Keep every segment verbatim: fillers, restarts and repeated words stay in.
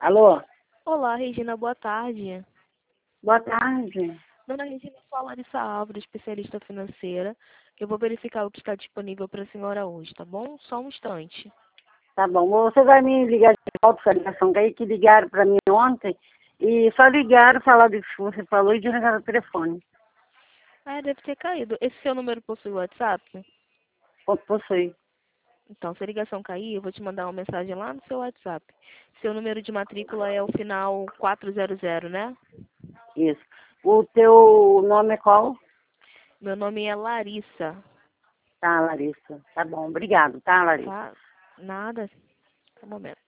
Alô? Olá, Regina, boa tarde. Boa tarde. Dona Regina, sou a Larissa Álvares, especialista financeira. Eu vou verificar o que está disponível para a senhora hoje, tá bom? Só um instante. Tá bom. Você vai me ligar de volta essa ligação que aí que ligaram para mim ontem e só ligaram, falaram do que você falou e desligaram o telefone. Ah, deve ter caído. Esse seu número possui WhatsApp? Ponto possui. Então, se a ligação cair, eu vou te mandar uma mensagem lá no seu WhatsApp. Seu número de matrícula é o final quatrocentos, né? Isso. O teu nome é qual? Meu nome é Larissa, Tá, Larissa. Tá bom. Obrigado, tá, Larissa? tá? Nada. Um momento.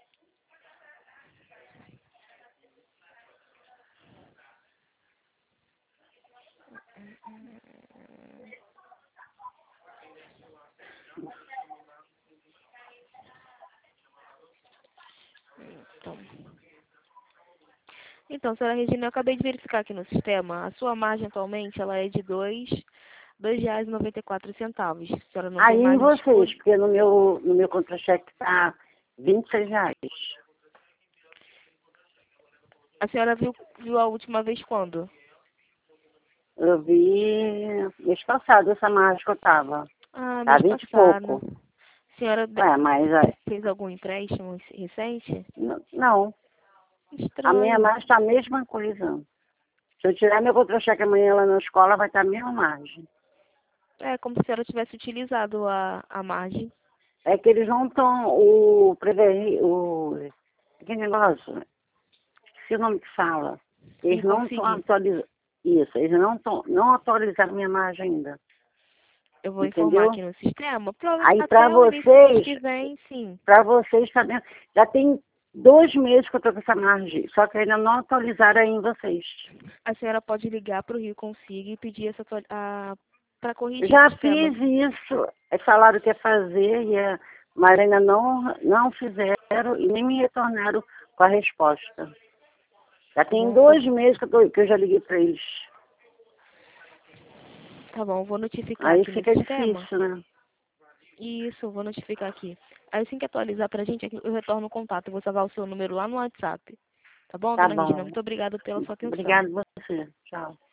Então, então, senhora Regina, eu acabei de verificar aqui no sistema. A sua margem atualmente ela é de dois, dois reais e noventa e quatro centavos. A senhora não tem Aí em margem vocês, disponível. porque no meu, no meu contra-cheque tá vinte e seis reais. A senhora viu, viu a última vez quando? Eu vi mês passado essa margem que eu tava. Ah, Tá mês vinte e passado. pouco. A senhora de- Ué, mas é, fez algum empréstimo recente? n- não. A minha Estranho. margem está a mesma coisa. Se eu tirar meu contra-cheque amanhã lá na escola, vai estar a mesma margem. É como se a senhora tivesse utilizado a, a margem. É que eles não estão, o prevenir, o, que negócio, esqueci o nome que fala. E Eles não estão consegui. atualizando, isso, eles não estão, não atualizaram minha margem ainda, Eu vou informar entendeu? aqui no sistema. Prova- Aí para Até o início do mês vocês, que vem, sim. para vocês também, já tem dois meses que eu estou com essa margem, só que ainda não atualizaram aí em vocês. A senhora pode ligar para o Rio Consiga e pedir essa para corrigir o Já sistema. fiz isso, é falaram que ia fazer, ia, mas ainda não, não fizeram e nem me retornaram com a resposta. Já Tá tem bom? Eu, dois meses que eu, tô, que eu já liguei para eles. tá bom, eu vou notificar Aí aqui no fica sistema. difícil, né? Isso, eu vou notificar aqui. Aí assim que atualizar pra gente, eu retorno o contato. Eu vou salvar o seu número lá no WhatsApp. Tá bom, Tá dona Regina? bom. Muito obrigada pela sua atenção. Obrigada a você. Tchau.